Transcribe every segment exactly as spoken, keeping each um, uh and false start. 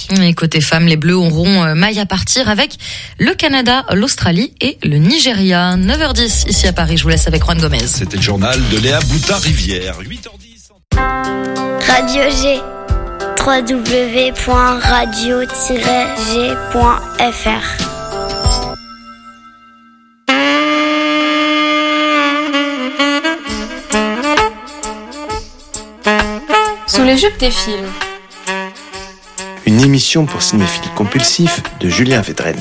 Et côté femmes, les Bleus auront maille à partir avec le Canada, l'Australie et le Nigeria. neuf heures dix ici à Paris, je vous laisse avec Juan Gomez. C'était le journal de Léa Boutard-Rivière. huit heures dix. Radio G. w w w point radio tiret g point f r. Sous les jupes des films. Une émission pour cinéphiles compulsifs de Julien Védrenne.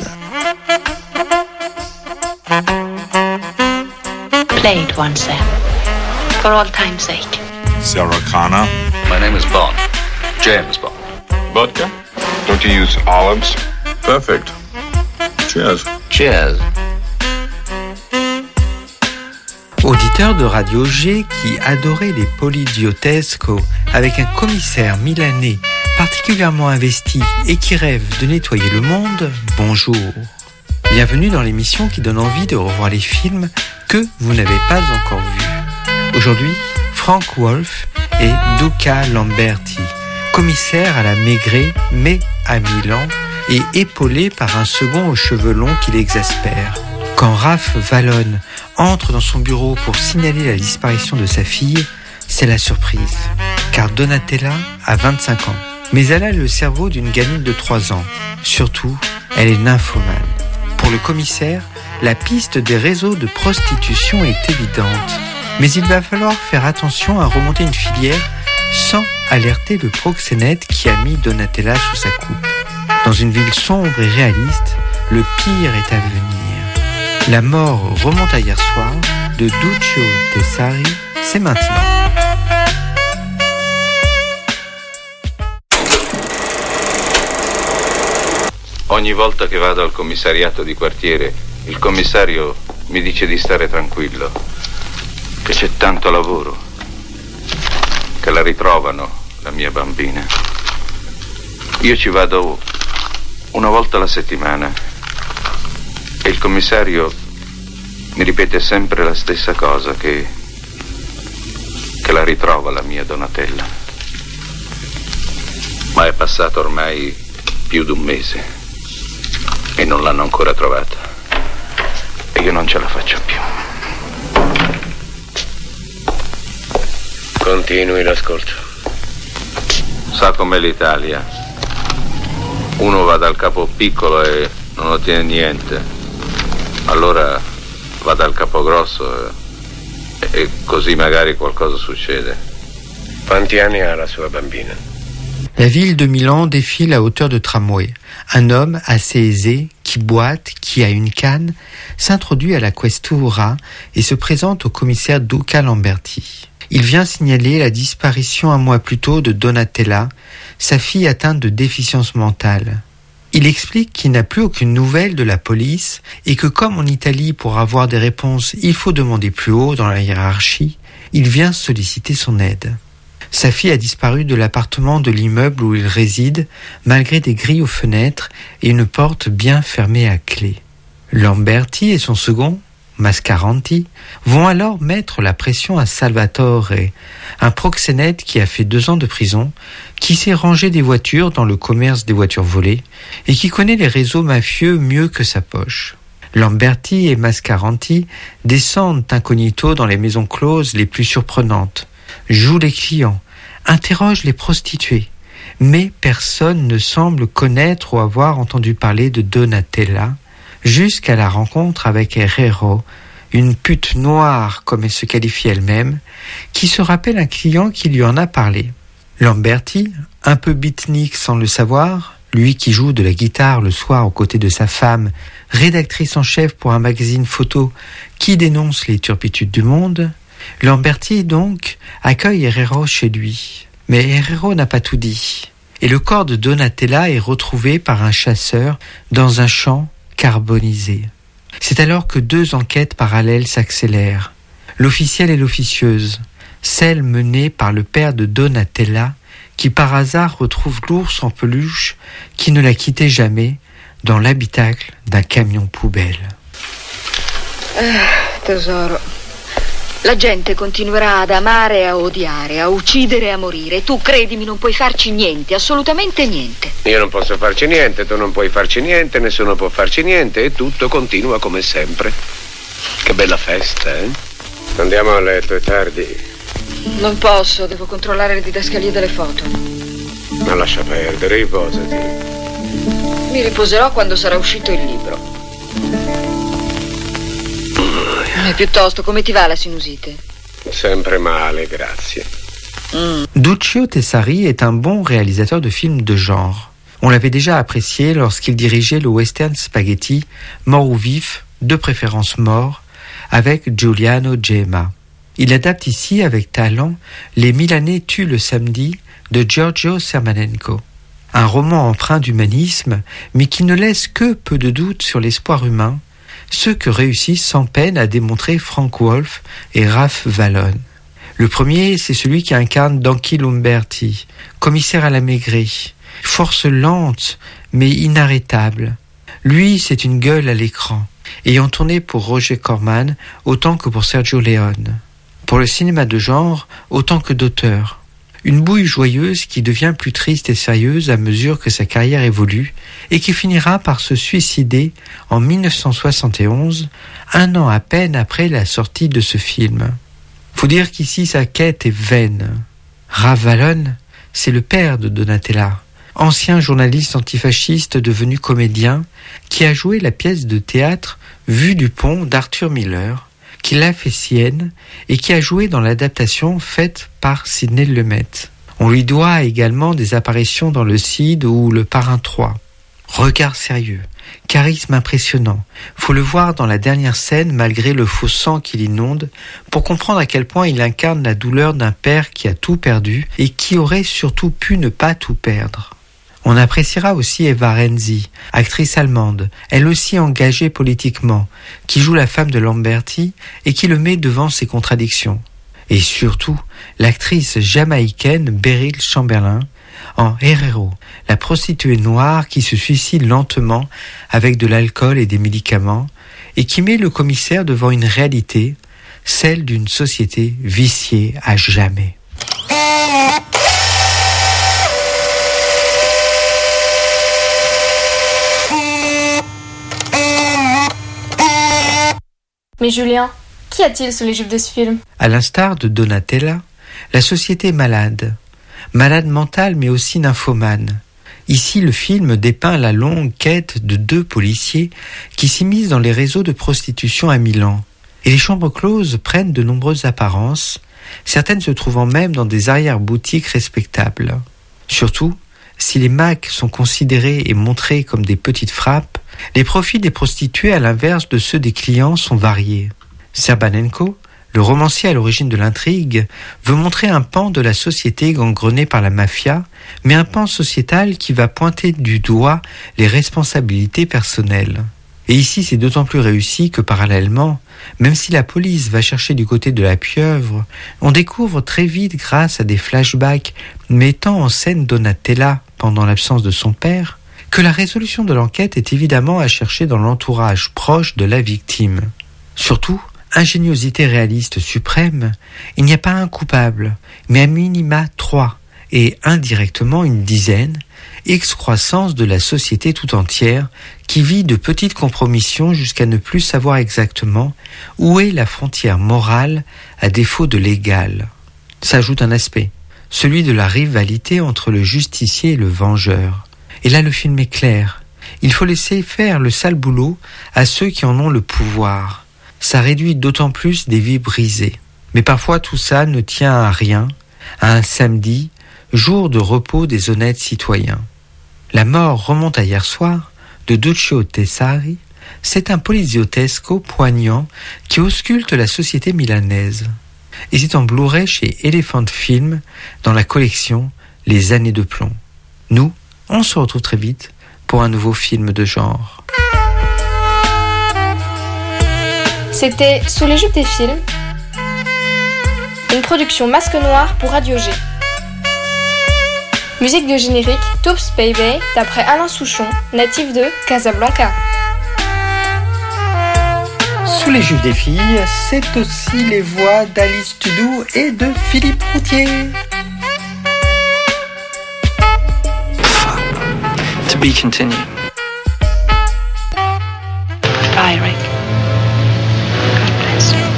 Play it once then, for all time's sake. Sarah Connor. My name is Bond. James Bond. Vodka? Don't you use olives? Perfect. Cheers. Cheers. Auditeur de Radio G qui adorait les poliziotesco avec un commissaire milanais particulièrement investi et qui rêve de nettoyer le monde, bonjour. Bienvenue dans l'émission qui donne envie de revoir les films que vous n'avez pas encore vus. Aujourd'hui, Frank Wolff et Duca Lamberti, commissaire à la Maigret mais à Milan et épaulé par un second aux cheveux longs qui l'exaspère. Quand Raph Vallone entre dans son bureau pour signaler la disparition de sa fille, c'est la surprise. Car Donatella a vingt-cinq ans. Mais elle a le cerveau d'une gamine de trois ans. Surtout, elle est nymphomane. Pour le commissaire, la piste des réseaux de prostitution est évidente. Mais il va falloir faire attention à remonter une filière sans alerter le proxénète qui a mis Donatella sous sa coupe. Dans une ville sombre et réaliste, le pire est à venir. La mort remonte à hier soir de Duccio Tessari, c'est maintenant. Ogni volta che vado al commissariato di quartiere, il commissario mi dice di stare tranquillo, che c'è tanto lavoro, che la ritrovano, la mia bambina. Io ci vado una volta alla settimana e il commissario mi ripete sempre la stessa cosa, che, che la ritrova la mia Donatella. Ma è passato ormai più di un mese e non l'hanno ancora trovata e io non ce la faccio più. Continui l'ascolto. Sa com'è l'Italia? Uno va dal capo piccolo e non ottiene niente, allora va dal capo grosso e, e così magari qualcosa succede. Quanti anni ha la sua bambina? La ville de Milan défile à hauteur de tramway. Un homme assez aisé, qui boite, qui a une canne, s'introduit à la questura et se présente au commissaire Duca Lamberti. Il vient signaler la disparition un mois plus tôt de Donatella, sa fille atteinte de déficience mentale. Il explique qu'il n'a plus aucune nouvelle de la police et que comme en Italie, pour avoir des réponses, il faut demander plus haut dans la hiérarchie, il vient solliciter son aide. Sa fille a disparu de l'appartement de l'immeuble où il réside, malgré des grilles aux fenêtres et une porte bien fermée à clé. Lamberti et son second, Mascaranti, vont alors mettre la pression à Salvatore, un proxénète qui a fait deux ans de prison, qui s'est rangé des voitures dans le commerce des voitures volées et qui connaît les réseaux mafieux mieux que sa poche. Lamberti et Mascaranti descendent incognito dans les maisons closes les plus surprenantes, jouent les clients, interrogent les prostituées, mais personne ne semble connaître ou avoir entendu parler de Donatella, jusqu'à la rencontre avec Herrero, une pute noire comme elle se qualifie elle-même, qui se rappelle un client qui lui en a parlé. Lamberti, un peu beatnik sans le savoir, lui qui joue de la guitare le soir aux côtés de sa femme, rédactrice en chef pour un magazine photo qui dénonce les turpitudes du monde, Lamberti donc accueille Herrero chez lui. Mais Herrero n'a pas tout dit. Et le corps de Donatella est retrouvé par un chasseur dans un champ carbonisé. C'est alors que deux enquêtes parallèles s'accélèrent. L'officiel et l'officieuse, celle menée par le père de Donatella, qui par hasard retrouve l'ours en peluche qui ne la quittait jamais dans l'habitacle d'un camion poubelle. Eh, tesoro, La gente continuerà ad amare e a odiare, a uccidere e a morire. Tu, credimi, non puoi farci niente, assolutamente niente. Io non posso farci niente, tu non puoi farci niente, nessuno può farci niente e tutto continua come sempre. Che bella festa, eh? Andiamo a letto, è tardi. Non posso, devo controllare le didascalie delle foto. Ma lascia perdere, riposati. Mi riposerò quando sarà uscito il libro. E piuttosto, come ti va la sinusite? Sempre male, grazie. Mm. Duccio Tessari est un bon réalisateur de films de genre. On l'avait déjà apprécié lorsqu'il dirigeait le western spaghetti Mort ou vif, de préférence mort, avec Giuliano Gemma. Il adapte ici avec talent Les Milanais tuent le samedi de Giorgio Sermanenko. Un roman empreint d'humanisme, mais qui ne laisse que peu de doutes sur l'espoir humain, ce que réussissent sans peine à démontrer Frank Wolf et Raph Vallon. Le premier, c'est celui qui incarne Danky Lumberti, commissaire à la maigrée, force lente mais inarrêtable. Lui, c'est une gueule à l'écran, ayant tourné pour Roger Corman autant que pour Sergio Leone. Pour le cinéma de genre, autant que d'auteur. Une bouille joyeuse qui devient plus triste et sérieuse à mesure que sa carrière évolue et qui finira par se suicider en dix-neuf cent soixante et onze, un an à peine après la sortie de ce film. Faut dire qu'ici sa quête est vaine. Raph Vallon, c'est le père de Donatella, ancien journaliste antifasciste devenu comédien qui a joué la pièce de théâtre Vue du pont d'Arthur Miller, qui l'a fait sienne et qui a joué dans l'adaptation faite par Sidney Lumet. On lui doit également des apparitions dans Le Cid ou Le Parrain trois. Regard sérieux, charisme impressionnant, faut le voir dans la dernière scène malgré le faux sang qui l'inonde pour comprendre à quel point il incarne la douleur d'un père qui a tout perdu et qui aurait surtout pu ne pas tout perdre. On appréciera aussi Eva Renzi, actrice allemande, elle aussi engagée politiquement, qui joue la femme de Lamberti et qui le met devant ses contradictions. Et surtout, l'actrice jamaïcaine Beryl Chamberlain, en Herrero, la prostituée noire qui se suicide lentement avec de l'alcool et des médicaments, et qui met le commissaire devant une réalité, celle d'une société viciée à jamais. Mais Julien, qu'y a-t-il sous les jupes de ce film ? À l'instar de Donatella, la société est malade. Malade mentale mais aussi nymphomane. Ici, le film dépeint la longue quête de deux policiers qui s'immiscent dans les réseaux de prostitution à Milan. Et les chambres closes prennent de nombreuses apparences, certaines se trouvant même dans des arrière-boutiques respectables. Surtout, si les macs sont considérés et montrés comme des petites frappes, les profits des prostituées, à l'inverse de ceux des clients, sont variés. Serbanenko, le romancier à l'origine de l'intrigue, veut montrer un pan de la société gangrenée par la mafia, mais un pan sociétal qui va pointer du doigt les responsabilités personnelles. Et ici, c'est d'autant plus réussi que parallèlement, même si la police va chercher du côté de la pieuvre, on découvre très vite, grâce à des flashbacks mettant en scène Donatella pendant l'absence de son père, que la résolution de l'enquête est évidemment à chercher dans l'entourage proche de la victime. Surtout, ingéniosité réaliste suprême, il n'y a pas un coupable, mais à minima trois, et indirectement une dizaine, excroissance de la société tout entière qui vit de petites compromissions jusqu'à ne plus savoir exactement où est la frontière morale à défaut de légal. S'ajoute un aspect, celui de la rivalité entre le justicier et le vengeur. Et là, le film est clair. Il faut laisser faire le sale boulot à ceux qui en ont le pouvoir. Ça réduit d'autant plus des vies brisées. Mais parfois, tout ça ne tient à rien, à un samedi, jour de repos des honnêtes citoyens. La mort remonte à hier soir de Duccio Tessari. C'est un poliziotesco poignant qui ausculte la société milanaise. Et c'est en Blu-ray chez Elephant Film dans la collection Les années de plomb. Nous, on se retrouve très vite pour un nouveau film de genre. C'était Sous les jupes des films, une production Masque Noir pour Radio G. Musique de générique Toops Baby d'après Alain Souchon, natif de Casablanca. Sous les jupes des filles, c'est aussi les voix d'Alice Tudou et de Philippe Routier. To be continued. Bye, Rick. God bless you.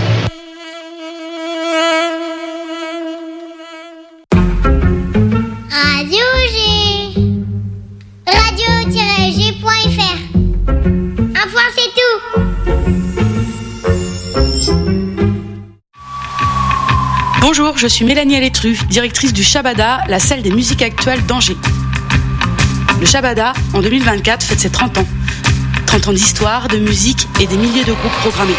Radio G. radio tiret g point f r. Un point, c'est tout. Bonjour, je suis Mélanie Alétru, directrice du Shabada, la salle des musiques actuelles d'Angers. Le Shabada, en deux mille vingt-quatre, fête ses trente ans. trente ans d'histoire, de musique et des milliers de groupes programmés.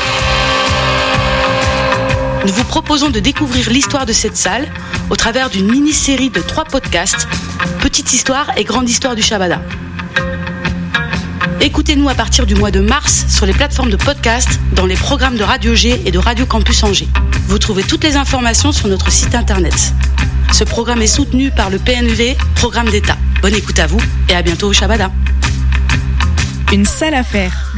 Nous vous proposons de découvrir l'histoire de cette salle au travers d'une mini-série de trois podcasts, Petite histoire et grande histoire du Shabada. Écoutez-nous à partir du mois de mars sur les plateformes de podcast, dans les programmes de Radio G et de Radio Campus Angers. Vous trouvez toutes les informations sur notre site internet. Ce programme est soutenu par le P N V, Programme d'État. Bonne écoute à vous et à bientôt au Shabada. Une salle à faire.